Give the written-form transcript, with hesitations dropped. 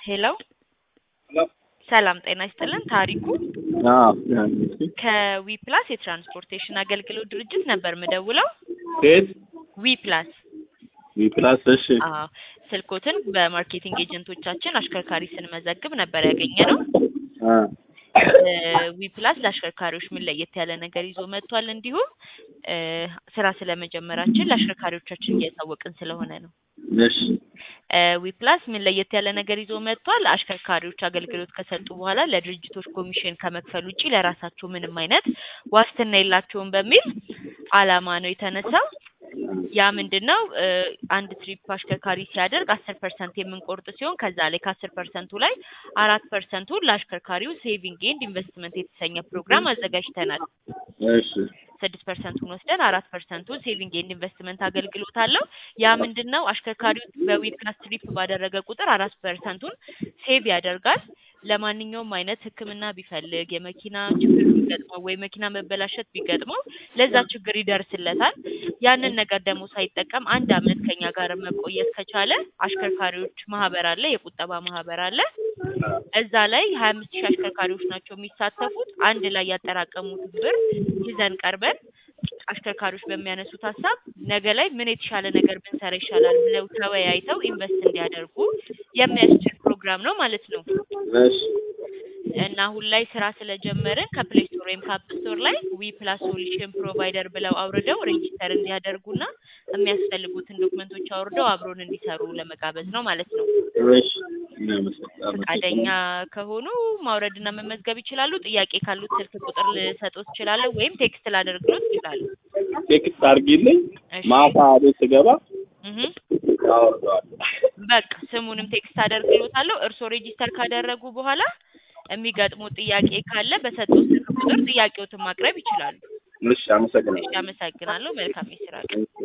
ሄሎ ሰላም ጤና ይስጥልን ታሪኩ ከዊፕላስ የትራንስፖርቴሽን አገልግሎት ድርጅት ነበር ምደውለው ከየት ዊፕላስ እሺ ስልኮትን በማርኬቲንግ ኤጀንቶቻችን አሽከርካሪ ስንመዘግብ ነበር ያገኘነው ዊፕላስ ለአሽከርካሪዎች ምን ለየት ያለ ነገር ይዞ መጥቷል እንዲሁም ስራ ስለመጀመራችን ለአሽከርካሪዎቻችን እያሳወቅን ስለሆነ ነው እሺ ዊፕላስ ምን ለየት ያለ ነገር ይዞ መጥቷል አሽከርካሪዎች አገልግሎት ከሰጡ በኋላ ለድርጅቶች ኮሚሽን ከመክፈል ውጪ ለራሳቸው ምንም አይነት ዋስትና የላቸውም በሚል አላማ ነው የተነሳው ያ ምንድነው አንድ ትሪፕ አሽከርካሪ ሲያደርግ 10% የምንቆርጥ ሲሆን ከዛ ላይ ከ10% ላይ 4% ለአሽከርካሪው ሴቪንግ ኤንድ ኢንቨስትመንት የተሰኘ ፕሮግራም አዘጋጅተናል እሺ 6% ወስደን 4% ሴቪንግ ኤንድ ኢንቨስትመንት አገልግሎት አለው ያ ምንድነው አሽከርካሪው በዊፕላስ ትሪፕ ባደረገ ቁጥር 4% ሴቭ ያደርጋል ለማንኛውም አይነት ህክምና ቢፈልግ የመኪና ችግር ቢገጥመው ወይ መኪና መበላሸት ቢገጥመው ለዛ ችግር ይደርስለታል ያንን ነገር ደግሞ ሳይጠቀም አንድ አመት ከኛ ጋር መቆየት ከቻለ አሽከርካሪዎች ማህበር አለ የቁጠባ ማህበር አለ እዛ ላይ 25000 አሽከርካሪዎች ናቸው የሚሳተፉት አንድ ላይ ያጠራቀሙት ብር ይዘን ቀርበን አሽከርካሪዎች በሚያነሱት ሐሳብ ነገ ላይ ምን የተሻለ ነገር ብንሰራ ይሻላል ብለው ተወያይተው ኢንቨስት እንዲያደርጉ የሚያስችል ፕሮግራም ነው ማለት ነው እሺ እና አሁን ላይ ስራ ስለጀመርን ከፕሌይ ስቶር ወይም ከአፕ ስቶር ላይ ዊፕላስ ሶሉሽን ፕሮቫይደር ብለው አውርደው ሬጂስተር እንዲያደርጉና የሚያስፈልጉትን ዶክመንቶች አውርደው አብሮን እንዲሰሩ ለመጋበዝ ነው ማለት ነው እሺ ፈቃደኛ ከሆኑ ማውረድና መመዝገብ ይችላሉ ጥያቄ ካሉት ስልክ ቁጥር ልሰጥዎት ይችላል ወይም ቴክስት ላደርግሎት ይችላል ቴክስት አድርጊልኝ ማታ ቤት ስገባ አወርደዋለሁ በቃ ስሙንም ቴክስት አደርግሎታለሁ እርሶ ሬጂስተር ካደረጉ በኋላ የሚገጥሙ ጥያቄ ካለ በሰጡት ስልክ ቁጥር ጥያቄዎትን ማቅረብ ይችላሉ እሺ አመሰግናለሁ መልካም የስራ ቀን